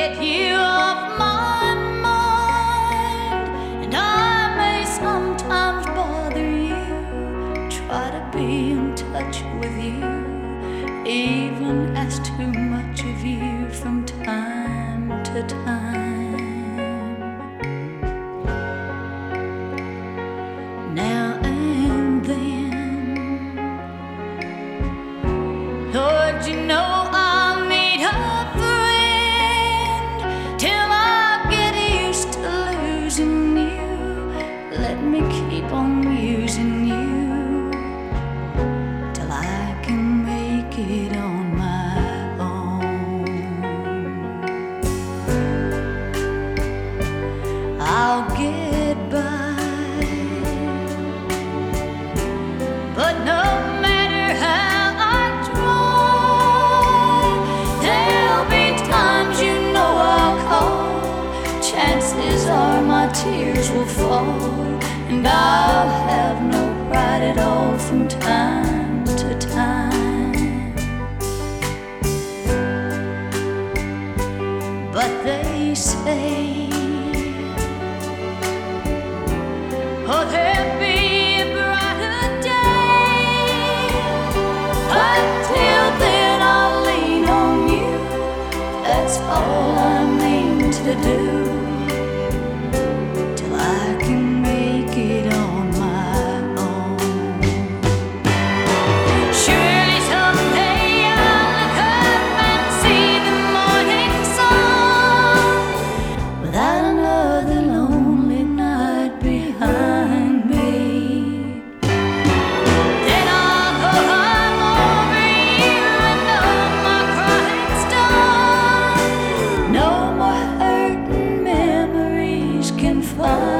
get you off my mind, and I may sometimes bother you, try to be in touch with you, even ask too much of you from time to time. Now and then, Lord, you know I'll need a friend till I get used to losing you. Let me keep on using you till I can make it on my own. I'll get by, but no matter how I try, there'll be times you know I'll call. Chances are my tears will fall, and I'll have no pride at all from time to time. But they say, oh, there'll be a brighter day. Until then I'll lean on you, that's all I'm aiming to do, till I can make it on my own. Surely someday I'll look up and see the morning sun, without another lonely night behind me. Then I'll go home over you and know my crying's done. No more hurting memories can find